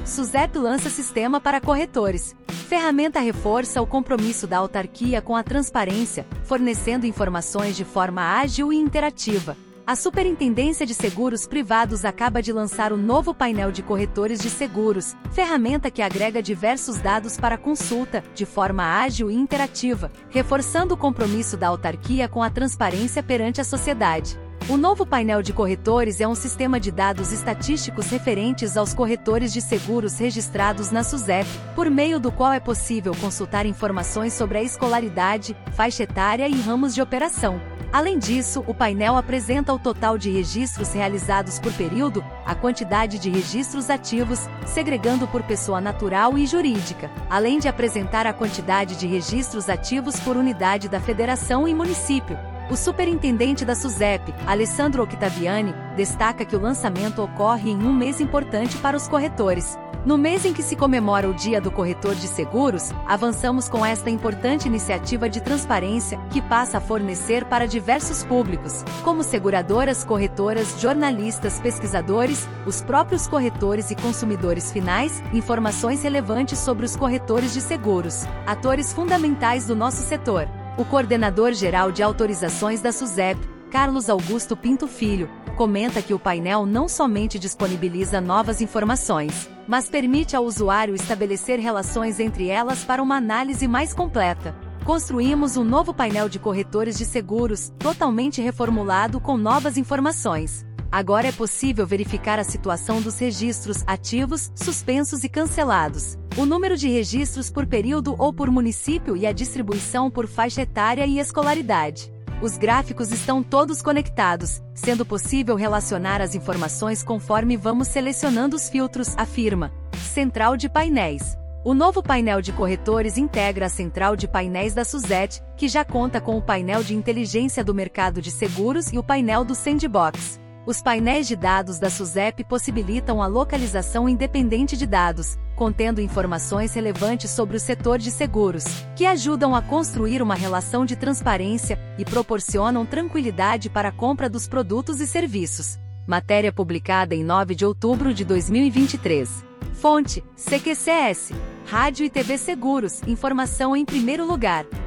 SUSEP lança sistema para corretores. Ferramenta reforça o compromisso da autarquia com a transparência, fornecendo informações de forma ágil e interativa. A Superintendência de Seguros Privados acaba de lançar o novo painel de corretores de seguros, ferramenta que agrega diversos dados para consulta, de forma ágil e interativa, reforçando o compromisso da autarquia com a transparência perante a sociedade. O novo painel de corretores é um sistema de dados estatísticos referentes aos corretores de seguros registrados na SUSEP, por meio do qual é possível consultar informações sobre a escolaridade, faixa etária e ramos de operação. Além disso, o painel apresenta o total de registros realizados por período, a quantidade de registros ativos, segregando por pessoa natural e jurídica, além de apresentar a quantidade de registros ativos por unidade da federação e município. O superintendente da SUSEP, Alessandro Octaviani, destaca que o lançamento ocorre em um mês importante para os corretores. No mês em que se comemora o Dia do Corretor de Seguros, avançamos com esta importante iniciativa de transparência, que passa a fornecer para diversos públicos, como seguradoras, corretoras, jornalistas, pesquisadores, os próprios corretores e consumidores finais, informações relevantes sobre os corretores de seguros, atores fundamentais do nosso setor. O coordenador-geral de autorizações da SUSEP, Carlos Augusto Pinto Filho, comenta que o painel não somente disponibiliza novas informações, mas permite ao usuário estabelecer relações entre elas para uma análise mais completa. Construímos um novo painel de corretores de seguros, totalmente reformulado com novas informações. Agora é possível verificar a situação dos registros ativos, suspensos e cancelados, o número de registros por período ou por município e a distribuição por faixa etária e escolaridade. Os gráficos estão todos conectados, sendo possível relacionar as informações conforme vamos selecionando os filtros, afirma. Central de painéis. O novo painel de corretores integra a central de painéis da SUSEP, que já conta com o painel de inteligência do mercado de seguros e o painel do Sandbox. Os painéis de dados da SUSEP possibilitam a localização independente de dados, contendo informações relevantes sobre o setor de seguros, que ajudam a construir uma relação de transparência e proporcionam tranquilidade para a compra dos produtos e serviços. Matéria publicada em 9 de outubro de 2023. Fonte: CQCS. Rádio e TV Seguros, informação em primeiro lugar.